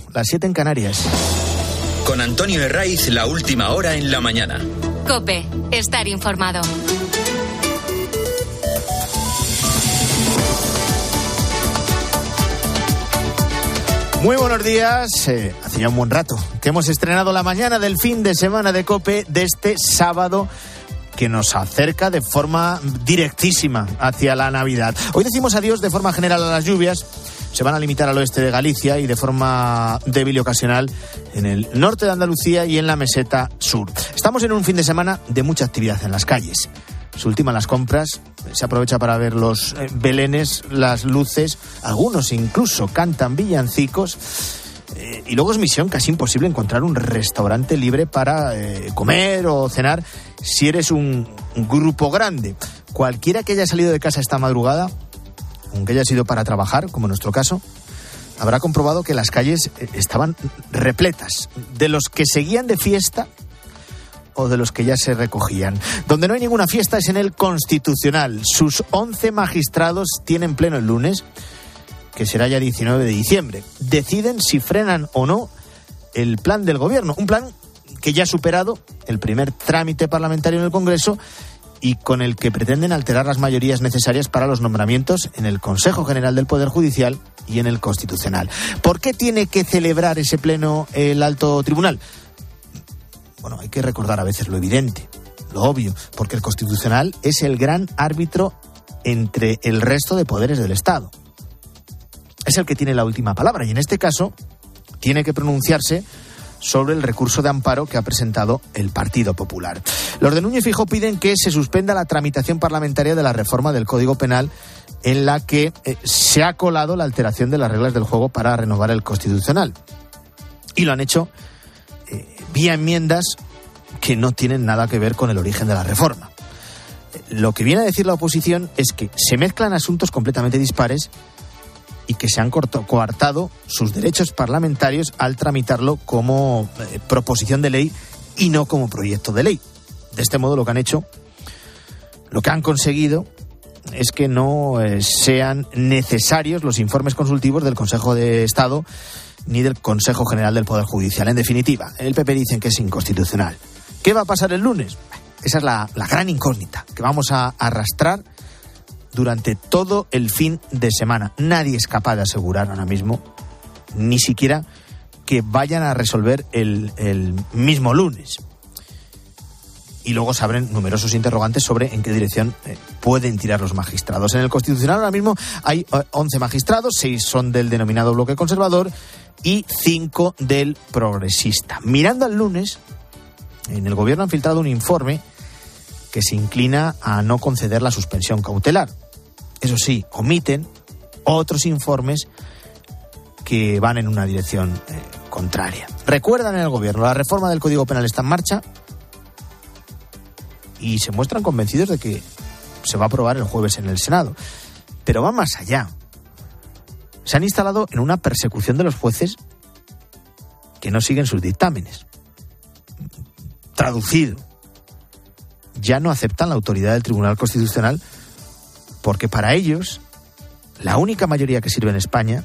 las 7 en Canarias. Con Antonio Herraiz, la última hora en la mañana. COPE, estar informado. Muy buenos días. Hace ya un buen rato que hemos estrenado la mañana del fin de semana de COPE de este sábado, que nos acerca de forma directísima hacia la Navidad. Hoy decimos adiós de forma general a las lluvias. Se van a limitar al oeste de Galicia y de forma débil y ocasional en el norte de Andalucía y en la meseta sur. Estamos en un fin de semana de mucha actividad en las calles. Se ultiman las compras, se aprovecha para ver los belenes, las luces, algunos incluso cantan villancicos. Y luego es misión casi imposible encontrar un restaurante libre para comer o cenar si eres un grupo grande. Cualquiera que haya salido de casa esta madrugada, aunque haya sido para trabajar, como en nuestro caso, habrá comprobado que las calles estaban repletas de los que seguían de fiesta o de los que ya se recogían. Donde no hay ninguna fiesta es en el Constitucional. Sus 11 magistrados tienen pleno el lunes, que será ya 19 de diciembre. Deciden si frenan o no el plan del gobierno. Un plan que ya ha superado el primer trámite parlamentario en el Congreso y con el que pretenden alterar las mayorías necesarias para los nombramientos en el Consejo General del Poder Judicial y en el Constitucional. ¿Por qué tiene que celebrar ese pleno el Alto Tribunal? Bueno, hay que recordar a veces lo evidente, lo obvio, porque el Constitucional es el gran árbitro entre el resto de poderes del Estado. Es el que tiene la última palabra y en este caso tiene que pronunciarse sobre el recurso de amparo que ha presentado el Partido Popular. Los de Núñez Feijóo piden que se suspenda la tramitación parlamentaria de la reforma del Código Penal en la que se ha colado la alteración de las reglas del juego para renovar el Constitucional. Y lo han hecho vía enmiendas que no tienen nada que ver con el origen de la reforma. Lo que viene a decir la oposición es que se mezclan asuntos completamente dispares y que se han coartado sus derechos parlamentarios al tramitarlo como proposición de ley y no como proyecto de ley. De este modo lo que han hecho, lo que han conseguido es que no sean necesarios los informes consultivos del Consejo de Estado ni del Consejo General del Poder Judicial. En definitiva, el PP dicen que es inconstitucional. ¿Qué va a pasar el lunes? Esa es la gran incógnita que vamos a arrastrar durante todo el fin de semana. Nadie es capaz de asegurar ahora mismo, ni siquiera que vayan a resolver el mismo lunes. Y luego se abren numerosos interrogantes sobre en qué dirección pueden tirar los magistrados. En el Constitucional ahora mismo hay 11 magistrados, 6 son del denominado bloque conservador y 5 del progresista. Mirando al lunes, en el gobierno han filtrado un informe que se inclina a no conceder la suspensión cautelar. Eso sí, omiten otros informes que van en una dirección contraria. Recuerdan en el gobierno, la reforma del Código Penal está en marcha y se muestran convencidos de que se va a aprobar el jueves en el Senado. Pero va más allá. Se han instalado en una persecución de los jueces que no siguen sus dictámenes. Traducido, ya no aceptan la autoridad del Tribunal Constitucional porque para ellos la única mayoría que sirve en España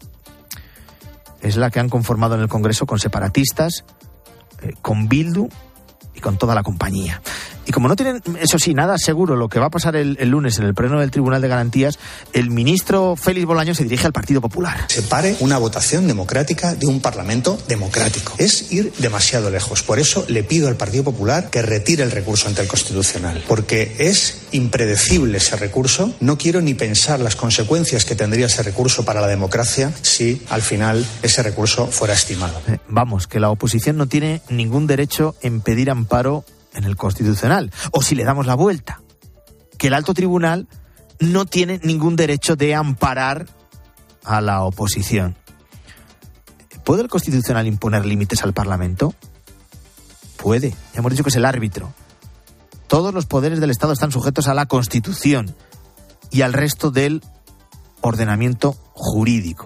es la que han conformado en el Congreso con separatistas, con Bildu y con toda la compañía. Y como no tienen, eso sí, nada seguro lo que va a pasar el lunes en el pleno del Tribunal de Garantías, el ministro Félix Bolaños se dirige al Partido Popular. Separe una votación democrática de un parlamento democrático. Es ir demasiado lejos. Por eso le pido al Partido Popular que retire el recurso ante el Constitucional. Porque es impredecible ese recurso. No quiero ni pensar las consecuencias que tendría ese recurso para la democracia si al final ese recurso fuera estimado. Vamos, que la oposición no tiene ningún derecho en pedir amparo en el Constitucional. O si le damos la vuelta, que el Alto Tribunal no tiene ningún derecho de amparar a la oposición. ¿Puede el Constitucional imponer límites al Parlamento? Puede. Ya hemos dicho que es el árbitro. Todos los poderes del Estado están sujetos a la Constitución y al resto del ordenamiento jurídico.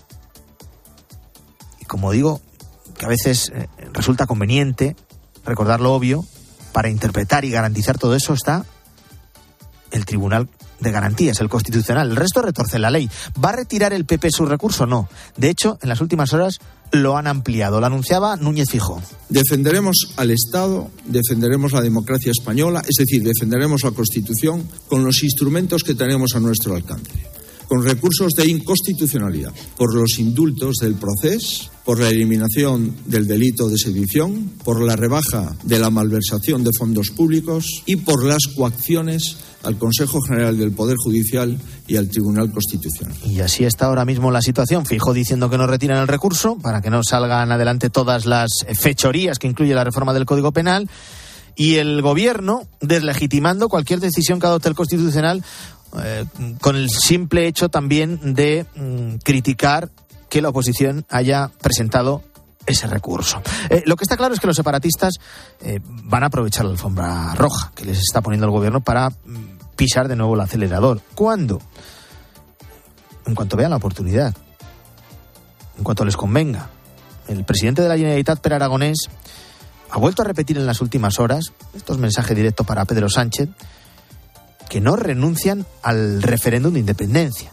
Y como digo, que a veces resulta conveniente recordar lo obvio, para interpretar y garantizar todo eso está el Tribunal de garantías, el Constitucional. El resto retorce la ley. ¿Va a retirar el PP su recurso? No. De hecho, en las últimas horas lo han ampliado. Lo anunciaba Núñez Feijóo. Defenderemos al Estado, defenderemos la democracia española, es decir, defenderemos la Constitución con los instrumentos que tenemos a nuestro alcance. Con recursos de inconstitucionalidad, por los indultos del Procés, por la eliminación del delito de sedición, por la rebaja de la malversación de fondos públicos y por las coacciones al Consejo General del Poder Judicial y al Tribunal Constitucional. Y así está ahora mismo la situación. Feijóo diciendo que no retiran el recurso para que no salgan adelante todas las fechorías que incluye la reforma del Código Penal, y el Gobierno deslegitimando cualquier decisión que adopte el Constitucional, con el simple hecho también de criticar que la oposición haya presentado ese recurso. Lo que está claro es que los separatistas van a aprovechar la alfombra roja que les está poniendo el Gobierno para pisar de nuevo el acelerador. ¿Cuándo? En cuanto vean la oportunidad, en cuanto les convenga. El presidente de la Generalitat, Pere Aragonés, ha vuelto a repetir en las últimas horas, esto es mensaje directo para Pedro Sánchez, que no renuncian al referéndum de independencia.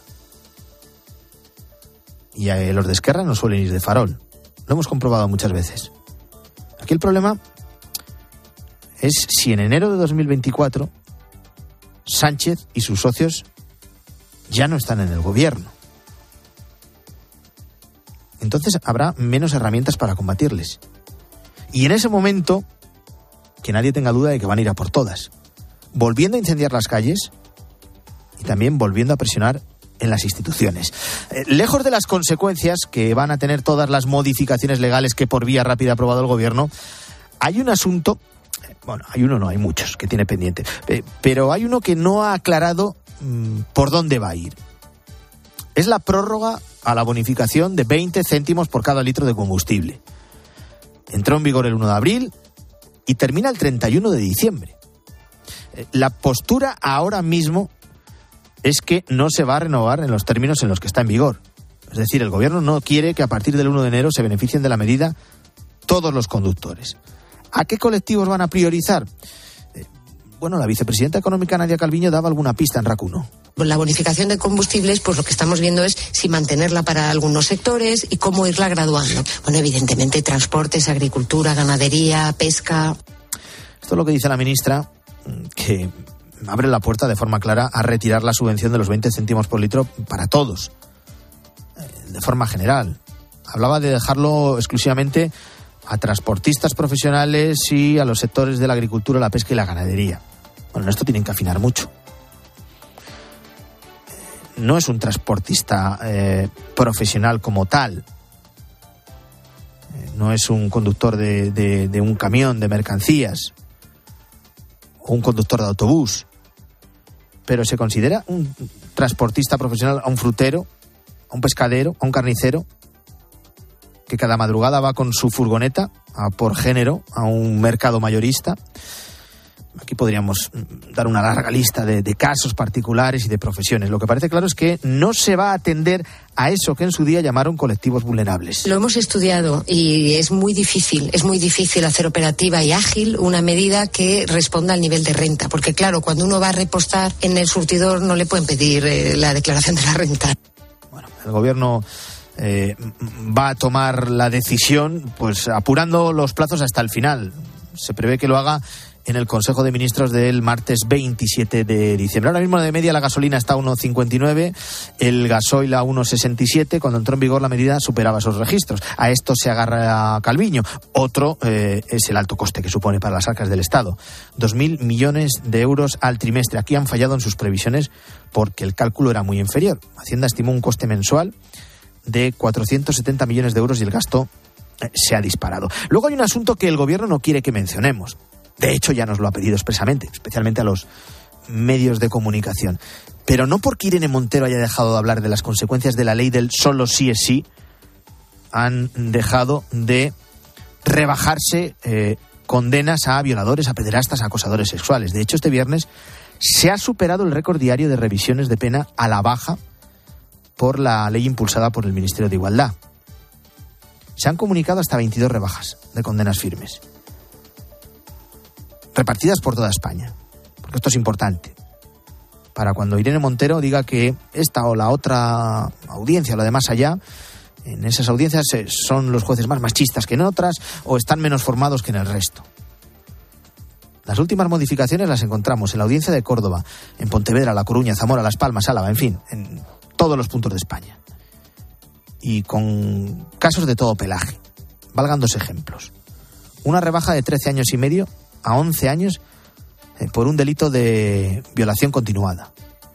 Y los de Esquerra no suelen ir de farol. Lo hemos comprobado muchas veces. Aquí el problema es si en enero de 2024 Sánchez y sus socios ya no están en el Gobierno. Entonces habrá menos herramientas para combatirles. Y en ese momento, que nadie tenga duda de que van a ir a por todas, volviendo a incendiar las calles y también volviendo a presionar en las instituciones. Lejos de las consecuencias que van a tener todas las modificaciones legales que por vía rápida ha aprobado el Gobierno, hay un asunto, bueno, hay uno no, hay muchos que tiene pendiente, pero hay uno que no ha aclarado por dónde va a ir. Es la prórroga a la bonificación de 20 céntimos por cada litro de combustible. Entró en vigor el 1 de abril y termina el 31 de diciembre. La postura ahora mismo es que no se va a renovar en los términos en los que está en vigor. Es decir, el Gobierno no quiere que a partir del 1 de enero se beneficien de la medida todos los conductores. ¿A qué colectivos van a priorizar? Bueno, la vicepresidenta económica Nadia Calviño daba alguna pista en RAC1. La bonificación de combustibles, pues lo que estamos viendo es si mantenerla para algunos sectores y cómo irla graduando. Bueno, evidentemente transportes, agricultura, ganadería, pesca. Esto es lo que dice la ministra, que abre la puerta de forma clara a retirar la subvención de los 20 céntimos por litro para todos, de forma general. Hablaba de dejarlo exclusivamente a transportistas profesionales y a los sectores de la agricultura, la pesca y la ganadería. Bueno, en esto tienen que afinar mucho. No es un transportista profesional como tal. No es un conductor de un camión de mercancías o un conductor de autobús. Pero se considera un transportista profesional a un frutero, a un pescadero, a un carnicero, que cada madrugada va con su furgoneta a por género a un mercado mayorista. Aquí podríamos dar una larga lista de casos particulares y de profesiones. Lo que parece claro es que no se va a atender a eso que en su día llamaron colectivos vulnerables. Lo hemos estudiado y es muy difícil hacer operativa y ágil una medida que responda al nivel de renta. Porque claro, cuando uno va a repostar en el surtidor no le pueden pedir la declaración de la renta. Bueno, el Gobierno va a tomar la decisión pues apurando los plazos hasta el final. Se prevé que lo haga en el Consejo de Ministros del martes 27 de diciembre. Ahora mismo de media la gasolina está a 1,59, el gasoil a 1,67. Cuando entró en vigor la medida superaba esos registros. A esto se agarra Calviño. Otro es el alto coste que supone para las arcas del Estado. 2.000 millones de euros al trimestre. Aquí han fallado en sus previsiones porque el cálculo era muy inferior. Hacienda estimó un coste mensual de 470 millones de euros y el gasto se ha disparado. Luego hay un asunto que el Gobierno no quiere que mencionemos. De hecho, ya nos lo ha pedido expresamente, especialmente a los medios de comunicación. Pero no porque Irene Montero haya dejado de hablar de las consecuencias de la ley del solo sí es sí, han dejado de rebajarse condenas a violadores, a pederastas, a acosadores sexuales. De hecho, este viernes se ha superado el récord diario de revisiones de pena a la baja por la ley impulsada por el Ministerio de Igualdad. Se han comunicado hasta 22 rebajas de condenas firmes, repartidas por toda España, porque esto es importante. para cuando Irene Montero diga que esta o la otra audiencia, lo de más allá, en esas audiencias son los jueces más machistas que en otras o están menos formados que en el resto. Las últimas modificaciones las encontramos en la audiencia de Córdoba, en Pontevedra, La Coruña, Zamora, Las Palmas, Álava, en fin, en todos los puntos de España. Y con casos de todo pelaje. Valgan 2 ejemplos. Una rebaja de 13 años y medio a 11 años por un delito de violación continuada.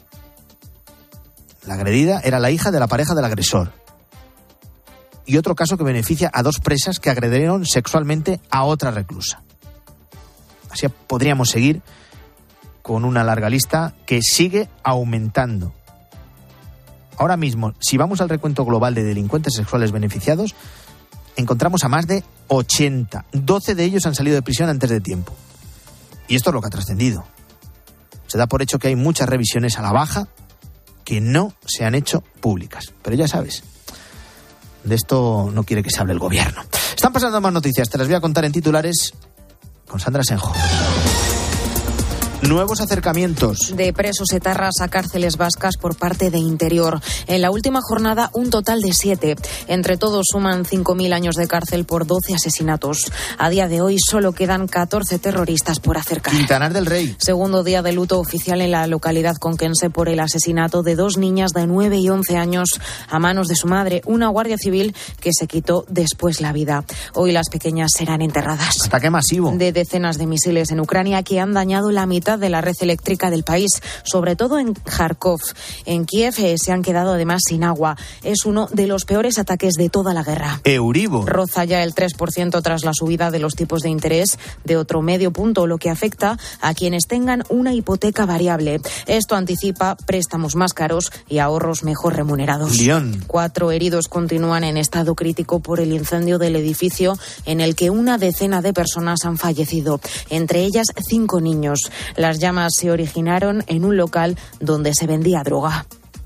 La agredida era la hija de la pareja del agresor. Y otro caso que beneficia a 2 presas que agredieron sexualmente a otra reclusa. Así podríamos seguir con una larga lista que sigue aumentando. Ahora mismo, si vamos al recuento global de delincuentes sexuales beneficiados, encontramos a más de 80. 12 de ellos han salido de prisión antes de tiempo. Y esto es lo que ha trascendido. Se da por hecho que hay muchas revisiones a la baja que no se han hecho públicas. Pero ya sabes, de esto no quiere que se hable el gobierno. Están pasando más noticias, te las voy a contar en titulares con Sandra Senjo. Nuevos acercamientos de presos etarras a cárceles vascas por parte de Interior. En la última jornada, un total de 7. Entre todos suman 5.000 años de cárcel por 12 asesinatos. A día de hoy solo quedan 14 terroristas por acercar. Quintanar del Rey. Segundo día de luto oficial en la localidad conquense por el asesinato de 2 niñas de 9 y 11 años a manos de su madre, una guardia civil que se quitó después la vida. Hoy las pequeñas serán enterradas. Ataque masivo de decenas de misiles en Ucrania que han dañado la mitad de la red eléctrica del país, sobre todo en Kharkov. En Kiev se han quedado además sin agua. Es uno de los peores ataques de toda la guerra. Euribor roza ya el 3% tras la subida de los tipos de interés de otro medio punto, lo que afecta a quienes tengan una hipoteca variable. Esto anticipa préstamos más caros y ahorros mejor remunerados. Lyon. 4 heridos continúan en estado crítico por el incendio del edificio en el que una decena de personas han fallecido, entre ellas 5 niños. Las llamas se originaron en un local donde se vendía droga.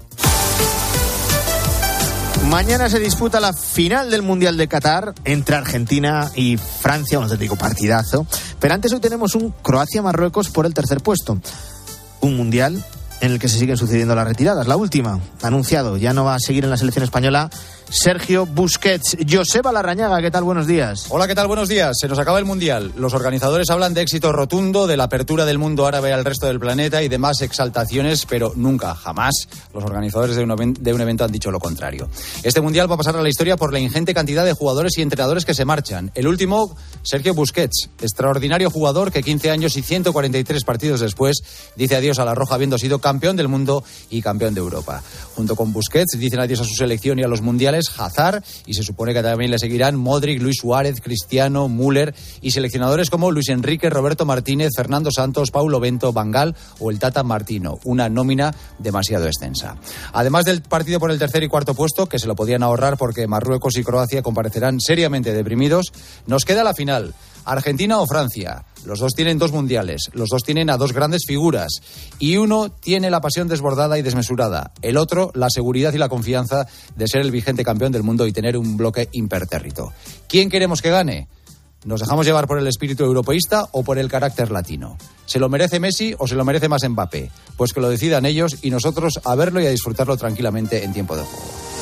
Mañana se disputa la final del Mundial de Qatar entre Argentina y Francia, un auténtico partidazo. Pero antes hoy tenemos un Croacia-Marruecos por el tercer puesto. Un Mundial en el que se siguen sucediendo las retiradas. La última, anunciado, ya no va a seguir en la selección española Sergio Busquets. Joseba Larrañaga, ¿qué tal? Buenos días. Hola, ¿qué tal? Buenos días. Se nos acaba el Mundial. Los organizadores hablan de éxito rotundo, de la apertura del mundo árabe al resto del planeta y de más exaltaciones, pero nunca, jamás, los organizadores de un evento han dicho lo contrario. Este Mundial va a pasar a la historia por la ingente cantidad de jugadores y entrenadores que se marchan. El último, Sergio Busquets, extraordinario jugador que 15 años y 143 partidos después dice adiós a la Roja habiendo sido campeón del mundo y campeón de Europa. Junto con Busquets dicen adiós a su selección y a los mundiales Hazard, y se supone que también le seguirán Modric, Luis Suárez, Cristiano, Müller y seleccionadores como Luis Enrique, Roberto Martínez, Fernando Santos, Paulo Bento, Van Gaal o el Tata Martino. Una nómina demasiado extensa. Además del partido por el tercer y cuarto puesto, que se lo podían ahorrar porque Marruecos y Croacia comparecerán seriamente deprimidos, nos queda la final. Argentina o Francia. Los dos tienen 2 mundiales, los dos tienen a 2 grandes figuras y uno tiene la pasión desbordada y desmesurada, el otro la seguridad y la confianza de ser el vigente campeón del mundo y tener un bloque impertérrito. ¿Quién queremos que gane? ¿Nos dejamos llevar por el espíritu europeísta o por el carácter latino? ¿Se lo merece Messi o se lo merece más Mbappé? Pues que lo decidan ellos y nosotros a verlo y a disfrutarlo tranquilamente en tiempo de juego.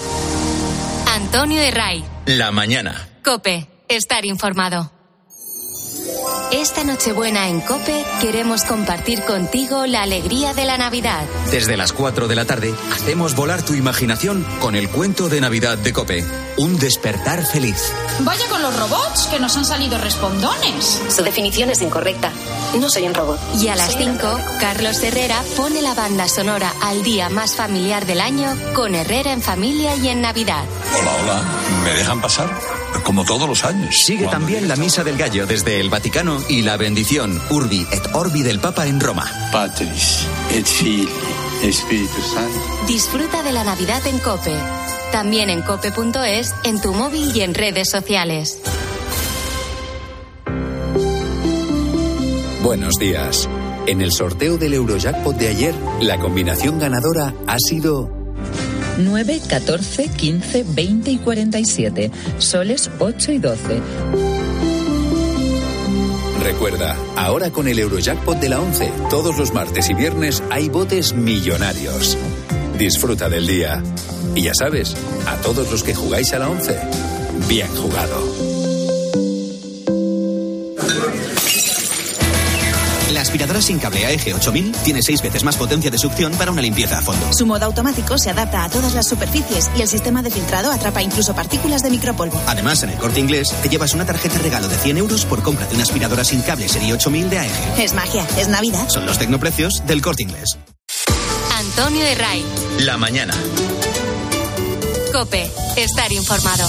Antonio Herray. La mañana. COPE. Estar informado. Esta Nochebuena en COPE queremos compartir contigo la alegría de la Navidad. Desde las 4 de la tarde hacemos volar tu imaginación con el cuento de Navidad de COPE. Un despertar feliz. Vaya con los robots, que nos han salido respondones. Su definición es incorrecta. No soy un robot. Y a las 5, Carlos Herrera pone la banda sonora al día más familiar del año con Herrera en familia y en Navidad. Hola, ¿me dejan pasar? Como todos los años. Sigue también la Misa del Gallo desde el Vaticano y la bendición Urbi et Orbi del Papa en Roma. Patris et Filii Espíritu Santo. Disfruta de la Navidad en COPE. También en cope.es, en tu móvil y en redes sociales. Buenos días. En el sorteo del Eurojackpot de ayer, la combinación ganadora ha sido 9, 14, 15, 20 y 47. Soles 8 y 12. Recuerda, ahora con el Eurojackpot de la 11, todos los martes y viernes hay botes millonarios. Disfruta del día. Y ya sabes, a todos los que jugáis a la 11, bien jugado. La aspiradora sin cable AEG 8000 tiene 6 veces más potencia de succión para una limpieza a fondo. Su modo automático se adapta a todas las superficies y el sistema de filtrado atrapa incluso partículas de micropolvo. Además, en el Corte Inglés te llevas una tarjeta regalo de 100 euros por compra de una aspiradora sin cable serie 8000 de AEG. Es magia, es Navidad. Son los tecnoprecios del Corte Inglés. Antonio Herray. La mañana. COPE. Estar informado.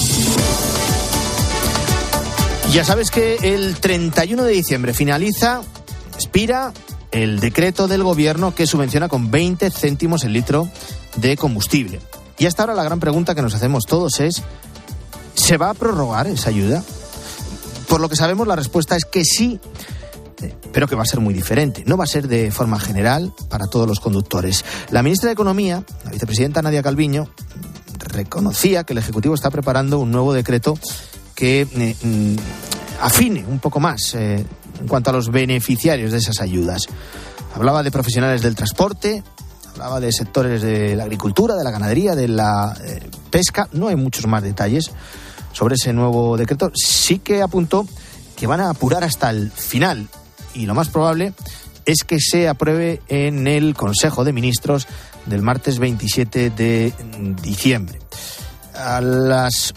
Ya sabes que el 31 de diciembre expira el decreto del gobierno que subvenciona con 20 céntimos el litro de combustible. Y hasta ahora la gran pregunta que nos hacemos todos es, ¿se va a prorrogar esa ayuda? Por lo que sabemos, la respuesta es que sí, pero que va a ser muy diferente. No va a ser de forma general para todos los conductores. La ministra de Economía, la vicepresidenta Nadia Calviño, reconocía que el Ejecutivo está preparando un nuevo decreto que afine un poco más en cuanto a los beneficiarios de esas ayudas. Hablaba de profesionales del transporte, hablaba de sectores de la agricultura, de la ganadería, de la pesca. No hay muchos más detalles sobre ese nuevo decreto. Sí que apuntó que van a apurar hasta el final y lo más probable es que se apruebe en el Consejo de Ministros del martes 27 de diciembre. A las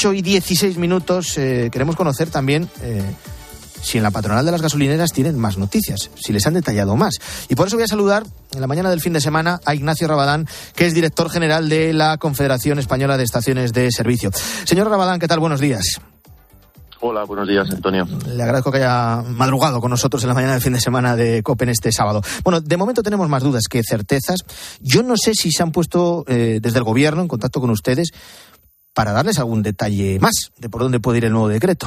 8:16 queremos conocer también si en la patronal de las gasolineras tienen más noticias, si les han detallado más. Y por eso voy a saludar en la mañana del fin de semana a Ignacio Rabadán, que es director general de la Confederación Española de Estaciones de Servicio. Señor Rabadán, ¿qué tal? Buenos días. Hola, buenos días, Antonio. Le agradezco que haya madrugado con nosotros en la mañana del fin de semana de COPE en este sábado. Bueno, de momento tenemos más dudas que certezas. Yo no sé si se han puesto desde el gobierno en contacto con ustedes para darles algún detalle más de por dónde puede ir el nuevo decreto.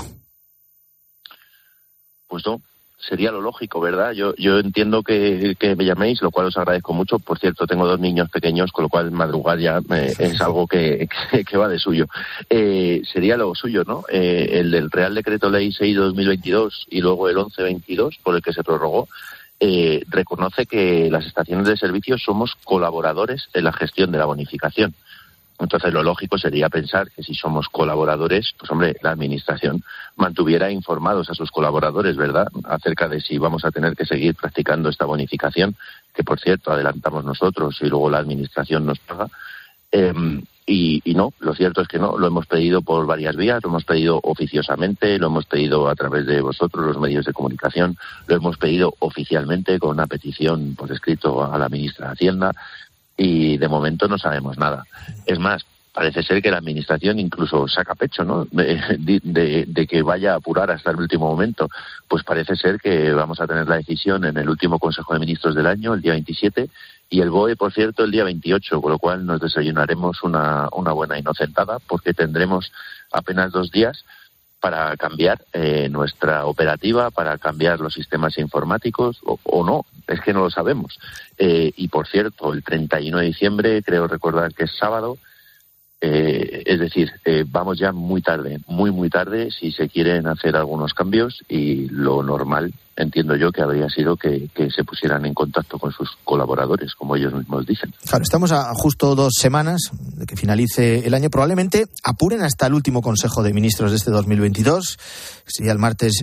Pues no, sería lo lógico, ¿verdad? Yo entiendo que me llaméis, lo cual os agradezco mucho. Por cierto, tengo 2 niños pequeños, con lo cual madrugar ya es algo que va de suyo. Sería lo suyo, ¿no? El del Real Decreto Ley 6/2022 y luego el 11/22, por el que se prorrogó, reconoce que las estaciones de servicio somos colaboradores en la gestión de la bonificación. Entonces, lo lógico sería pensar que si somos colaboradores, pues hombre, la Administración mantuviera informados a sus colaboradores, ¿verdad?, acerca de si vamos a tener que seguir practicando esta bonificación, que por cierto adelantamos nosotros y luego la Administración nos paga. Y no, lo cierto es que no, lo hemos pedido por varias vías, lo hemos pedido oficiosamente, lo hemos pedido a través de vosotros, los medios de comunicación, lo hemos pedido oficialmente con una petición por escrito a la ministra de Hacienda. Y de momento no sabemos nada. Es más, parece ser que la Administración incluso saca pecho, ¿no?, de que vaya a apurar hasta el último momento. Pues parece ser que vamos a tener la decisión en el último Consejo de Ministros del año, el día 27, y el BOE, por cierto, el día 28, con lo cual nos desayunaremos una buena inocentada, porque tendremos apenas 2 días para cambiar nuestra operativa, para cambiar los sistemas informáticos, o no, es que no lo sabemos. Y por cierto, el 31 de diciembre, creo recordar que es sábado, es decir, vamos ya muy tarde, muy tarde, si se quieren hacer algunos cambios, y lo normal, entiendo yo, que habría sido que se pusieran en contacto con sus colaboradores, como ellos mismos dicen. Claro, estamos a justo 2 semanas de que finalice el año. Probablemente apuren hasta el último Consejo de Ministros de este 2022, sería el martes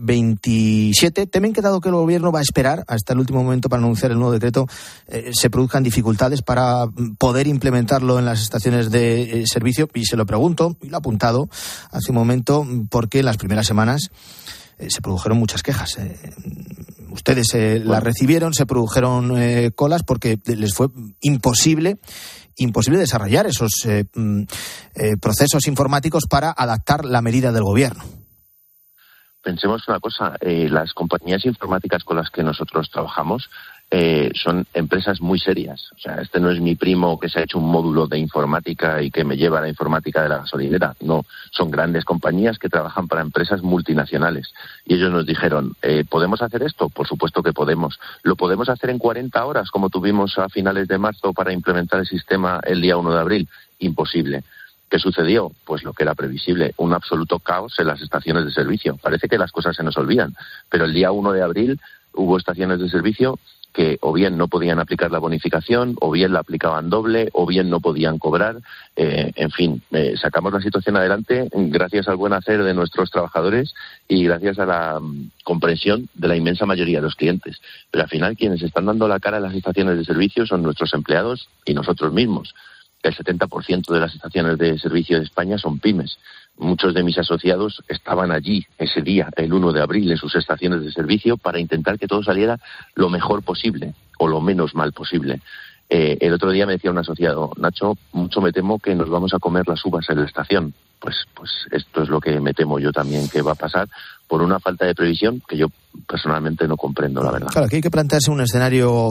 27. Temen que, dado que el Gobierno va a esperar hasta el último momento para anunciar el nuevo decreto, se produzcan dificultades para poder implementarlo en las estaciones de servicio. Y se lo pregunto, y lo he apuntado hace un momento, porque en las primeras semanas se produjeron muchas quejas. Ustedes las recibieron, se produjeron colas porque les fue imposible desarrollar esos procesos informáticos para adaptar la medida del gobierno. Pensemos una cosa, las compañías informáticas con las que nosotros trabajamos son empresas muy serias. O sea, este no es mi primo que se ha hecho un módulo de informática y que me lleva a la informática de la gasolinera. No, son grandes compañías que trabajan para empresas multinacionales. Y ellos nos dijeron, ¿podemos hacer esto? Por supuesto que podemos. ¿Lo podemos hacer en 40 horas, como tuvimos a finales de marzo para implementar el sistema el día 1 de abril? Imposible. ¿Qué sucedió? Pues lo que era previsible, un absoluto caos en las estaciones de servicio. Parece que las cosas se nos olvidan, pero el día 1 de abril hubo estaciones de servicio que o bien no podían aplicar la bonificación, o bien la aplicaban doble, o bien no podían cobrar. En fin, sacamos la situación adelante gracias al buen hacer de nuestros trabajadores y gracias a la comprensión de la inmensa mayoría de los clientes. Pero al final quienes están dando la cara en las estaciones de servicio son nuestros empleados y nosotros mismos. El 70% de las estaciones de servicio de España son pymes. Muchos de mis asociados estaban allí ese día, el 1 de abril, en sus estaciones de servicio para intentar que todo saliera lo mejor posible o lo menos mal posible. El otro día me decía un asociado, Nacho, mucho me temo que nos vamos a comer las uvas en la estación. Pues esto es lo que me temo yo también que va a pasar por una falta de previsión que yo personalmente no comprendo, la verdad. Claro, aquí hay que plantearse un escenario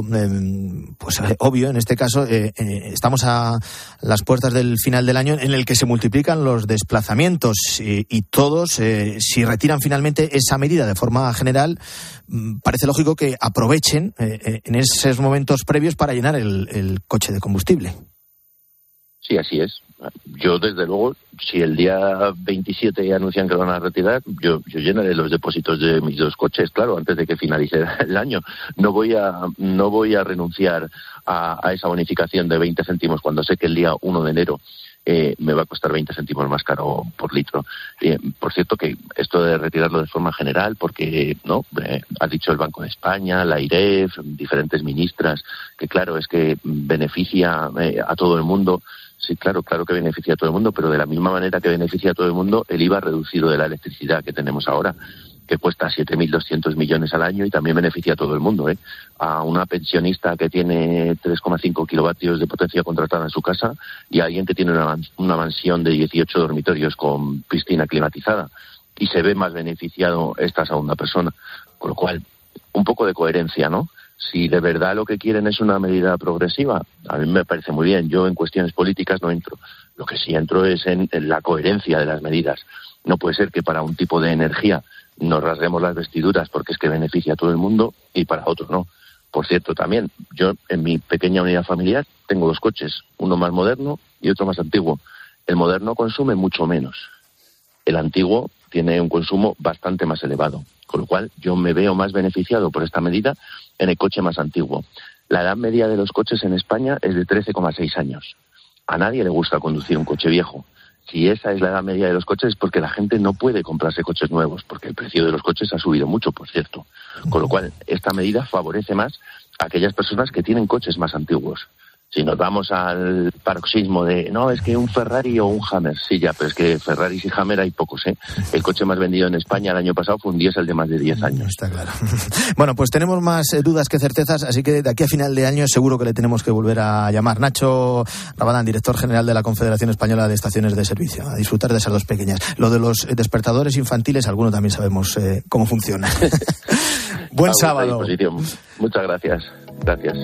obvio. En este caso, estamos a las puertas del final del año en el que se multiplican los desplazamientos y todos, si retiran finalmente esa medida de forma general, parece lógico que aprovechen en esos momentos previos para llenar el coche de combustible. Sí, así es. Yo, desde luego, si el día 27 anuncian que lo van a retirar, yo llenaré los depósitos de mis 2 coches, claro, antes de que finalice el año. No voy a renunciar a esa bonificación de 20 céntimos cuando sé que el día 1 de enero me va a costar 20 céntimos más caro por litro. Por cierto, que esto de retirarlo de forma general, porque no ha dicho el Banco de España, la IREF, diferentes ministras, que claro, es que beneficia a todo el mundo. Sí, claro que beneficia a todo el mundo, pero de la misma manera que beneficia a todo el mundo, el IVA reducido de la electricidad que tenemos ahora, que cuesta 7.200 millones al año y también beneficia a todo el mundo, a una pensionista que tiene 3,5 kilovatios de potencia contratada en su casa y a alguien que tiene una mansión de 18 dormitorios con piscina climatizada, y se ve más beneficiado esta segunda persona. Con lo cual, un poco de coherencia, ¿no? Si de verdad lo que quieren es una medida progresiva, a mí me parece muy bien. Yo en cuestiones políticas no entro. Lo que sí entro es en la coherencia de las medidas. No puede ser que para un tipo de energía nos rasguemos las vestiduras porque es que beneficia a todo el mundo y para otro no. Por cierto, también, yo en mi pequeña unidad familiar tengo 2 coches, uno más moderno y otro más antiguo. El moderno consume mucho menos. El antiguo tiene un consumo bastante más elevado, con lo cual yo me veo más beneficiado por esta medida en el coche más antiguo. La edad media de los coches en España es de 13,6 años. A nadie le gusta conducir un coche viejo. Si esa es la edad media de los coches es porque la gente no puede comprarse coches nuevos, porque el precio de los coches ha subido mucho, por cierto. Con lo cual, esta medida favorece más a aquellas personas que tienen coches más antiguos. Si nos vamos al paroxismo de, no, es que un Ferrari o un Hammer, sí, ya, pero es que Ferraris y Hammer hay pocos, El coche más vendido en España el año pasado fue un diésel de más de 10 años. Está claro. Bueno, pues tenemos más dudas que certezas, así que de aquí a final de año seguro que le tenemos que volver a llamar. Nacho Rabadán, director general de la Confederación Española de Estaciones de Servicio. A disfrutar de esas 2 pequeñas. Lo de los despertadores infantiles, algunos también sabemos cómo funciona. Buen sábado. Muchas gracias. Gracias.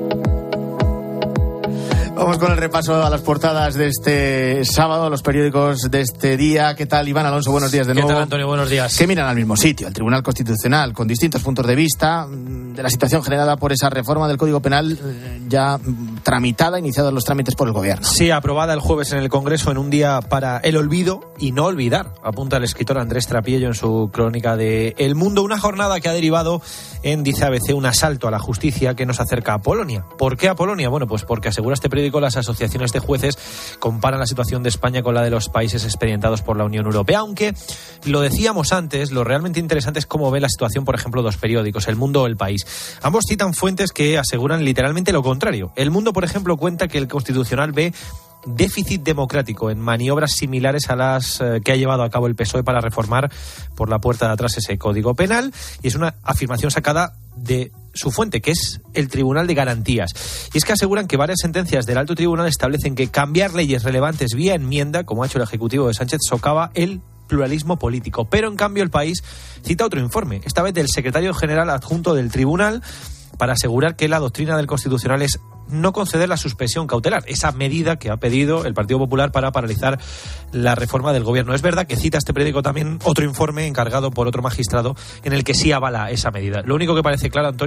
Vamos con el repaso a las portadas de este sábado, los periódicos de este día. ¿Qué tal, Iván Alonso? Buenos días de nuevo. ¿Qué tal, Antonio? Buenos días. Que miran al mismo sitio, el Tribunal Constitucional, con distintos puntos de vista de la situación generada por esa reforma del Código Penal ya tramitada, iniciados los trámites por el Gobierno. Sí, aprobada el jueves en el Congreso en un día para el olvido y no olvidar, apunta el escritor Andrés Trapiello en su crónica de El Mundo. Una jornada que ha derivado en, dice ABC, un asalto a la justicia que nos acerca a Polonia. ¿Por qué a Polonia? Bueno, pues porque asegura este periódico, las asociaciones de jueces comparan la situación de España con la de los países experimentados por la Unión Europea, aunque lo decíamos antes, lo realmente interesante es cómo ve la situación, por ejemplo, 2 periódicos, El Mundo o El País. Ambos citan fuentes que aseguran literalmente lo contrario. El Mundo, por ejemplo, cuenta que el Constitucional ve déficit democrático en maniobras similares a las que ha llevado a cabo el PSOE para reformar por la puerta de atrás ese Código Penal, y es una afirmación sacada de su fuente, que es el Tribunal de Garantías. Y es que aseguran que varias sentencias del Alto Tribunal establecen que cambiar leyes relevantes vía enmienda, como ha hecho el Ejecutivo de Sánchez, socava el pluralismo político. Pero en cambio el País cita otro informe, esta vez del secretario general adjunto del Tribunal, para asegurar que la doctrina del Constitucional es no conceder la suspensión cautelar, esa medida que ha pedido el Partido Popular para paralizar la reforma del Gobierno. Es verdad que cita este periódico también otro informe encargado por otro magistrado en el que sí avala esa medida. Lo único que parece claro, Antonio,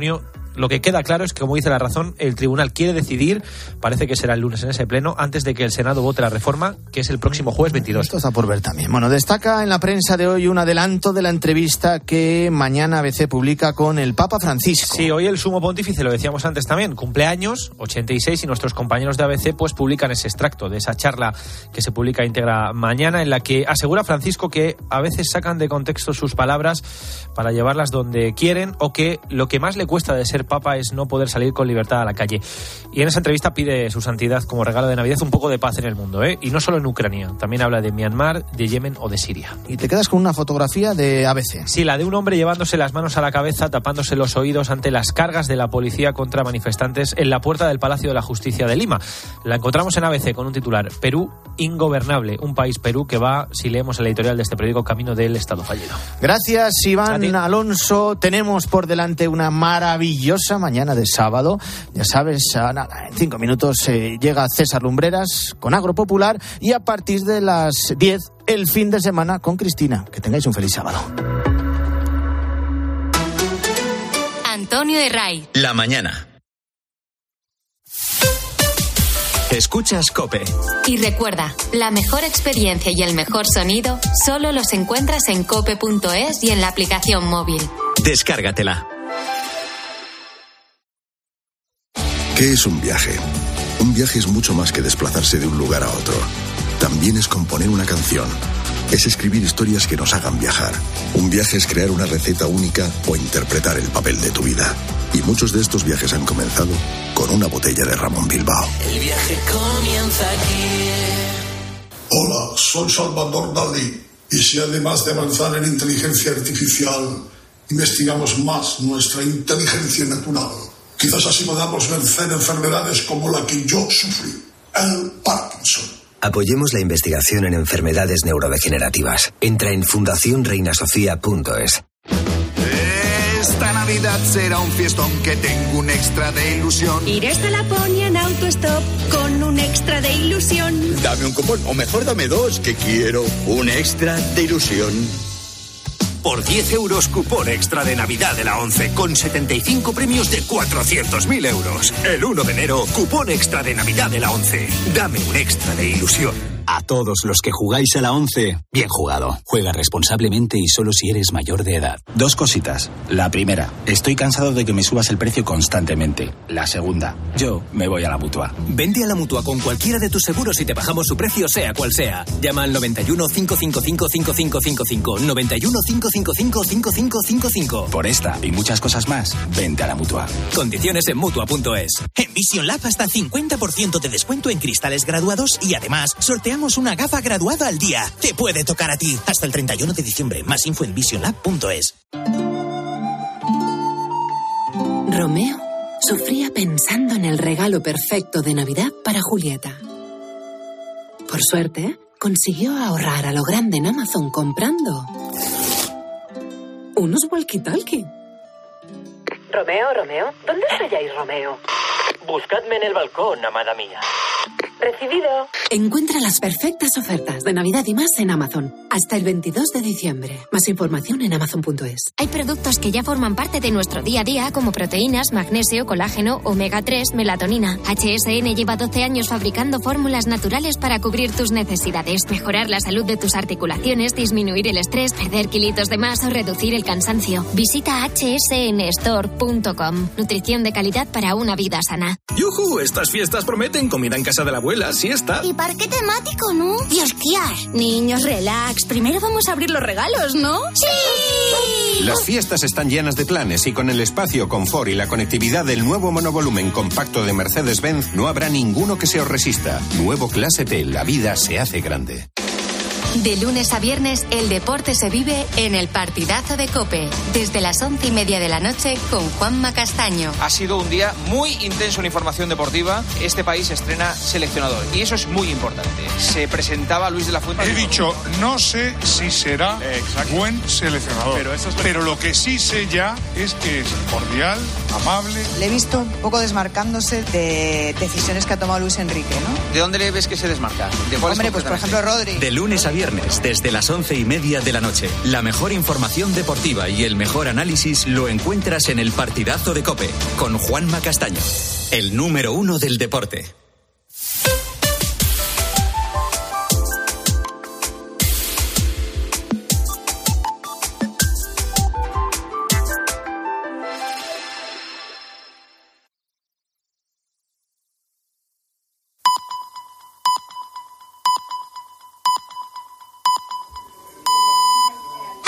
Lo que queda claro es que, como dice La Razón, el tribunal quiere decidir, parece que será el lunes en ese pleno, antes de que el Senado vote la reforma, que es el próximo jueves 22. Esto está por ver también. Bueno, destaca en la prensa de hoy un adelanto de la entrevista que mañana ABC publica con el Papa Francisco. Sí, hoy el sumo pontífice, lo decíamos antes también, cumpleaños, 86, y nuestros compañeros de ABC pues publican ese extracto de esa charla que se publica íntegra mañana, en la que asegura Francisco que a veces sacan de contexto sus palabras para llevarlas donde quieren, o que lo que más le cuesta de ser Papa es no poder salir con libertad a la calle. Y en esa entrevista pide su santidad como regalo de Navidad un poco de paz en el mundo, y no solo en Ucrania, también habla de Myanmar, de Yemen o de Siria. Y te quedas con una fotografía de ABC. Sí, la de un hombre llevándose las manos a la cabeza, tapándose los oídos ante las cargas de la policía contra manifestantes en la puerta del Palacio de la Justicia de Lima. La encontramos en ABC con un titular: Perú ingobernable, un país Perú que va, si leemos el editorial de este periódico, camino del estado fallido. Gracias, Iván Alonso. Tenemos por delante una maravillosa mañana de sábado. Ya sabes, en 5 minutos llega César Lumbreras con Agropopular, y a partir de las 10 el fin de semana con Cristina. Que tengáis un feliz sábado. Antonio Herray. La mañana. Escuchas COPE. Y recuerda, la mejor experiencia y el mejor sonido solo los encuentras en cope.es y en la aplicación móvil. Descárgatela. ¿Qué es un viaje? Un viaje es mucho más que desplazarse de un lugar a otro. También es componer una canción. Es escribir historias que nos hagan viajar. Un viaje es crear una receta única o interpretar el papel de tu vida. Y muchos de estos viajes han comenzado con una botella de Ramón Bilbao. El viaje comienza aquí. Hola, soy Salvador Dalí. Y si además de avanzar en inteligencia artificial, investigamos más nuestra inteligencia natural, quizás así podamos vencer enfermedades como la que yo sufrí, el Parkinson. Apoyemos la investigación en enfermedades neurodegenerativas. Entra en fundacionreinasofía.es. Esta Navidad será un fiestón, que tengo un extra de ilusión. Iré hasta Laponia en autostop con un extra de ilusión. Dame un cupón, o mejor dame dos, que quiero un extra de ilusión. Por 10 euros, cupón extra de Navidad de la ONCE, con 75 premios de 400.000 euros. El 1 de enero, cupón extra de Navidad de la ONCE. Dame un extra de ilusión. A todos los que jugáis a la ONCE, bien jugado. Juega responsablemente y solo si eres mayor de edad. 2 cositas. La primera, estoy cansado de que me subas el precio constantemente. La segunda, yo me voy a la Mutua. Vente a la Mutua con cualquiera de tus seguros y te bajamos su precio, sea cual sea. Llama al 91 555 5555. 91 555 5555. Por esta y muchas cosas más, vente a la Mutua. Condiciones en Mutua.es. En Vision Lab hasta 50% de descuento en cristales graduados, y además sorteamos una gafa graduada al día. Te puede tocar a ti. Hasta el 31 de diciembre. Más info en visionlab.es. Romeo sufría pensando en el regalo perfecto de Navidad para Julieta. Por suerte, consiguió ahorrar a lo grande en Amazon comprando unos walkie-talkie. Romeo, ¿dónde estáis, Romeo? Buscadme en el balcón, amada mía. Recibido. Encuentra las perfectas ofertas de Navidad y más en Amazon. Hasta el 22 de diciembre. Más información en Amazon.es. Hay productos que ya forman parte de nuestro día a día, como proteínas, magnesio, colágeno, omega 3, melatonina. HSN lleva 12 años fabricando fórmulas naturales para cubrir tus necesidades, mejorar la salud de tus articulaciones, disminuir el estrés, perder kilitos de más o reducir el cansancio. Visita hsnstore.com. Nutrición de calidad para una vida sana. ¡Yujú! Estas fiestas prometen comida en casa de la abuela, siesta. Y parque temático, ¿no? Y esquiar. Niños, relax. Primero vamos a abrir los regalos, ¿no? ¡Sí! Las fiestas están llenas de planes, y con el espacio, confort y la conectividad del nuevo monovolumen compacto de Mercedes-Benz no habrá ninguno que se os resista. Nuevo Clase T, la vida se hace grande. De lunes a viernes, el deporte se vive en el partidazo de COPE, desde las 11:30 de la noche con Juanma Castaño. Ha sido un día muy intenso en información deportiva. Este país estrena seleccionador y eso es muy importante. Se presentaba Luis de la Fuente. He dicho, no sé si será buen seleccionador, pero lo que sí sé ya es que es cordial, amable. Le he visto un poco desmarcándose de decisiones que ha tomado Luis Enrique, ¿no? ¿De dónde le ves que se desmarca? ¿De cuáles? Hombre, pues por ejemplo Rodri. De lunes a viernes viernes, desde las 11:30 de la noche. La mejor información deportiva y el mejor análisis lo encuentras en el Partidazo de COPE, con Juanma Castaño, el número 1 del deporte.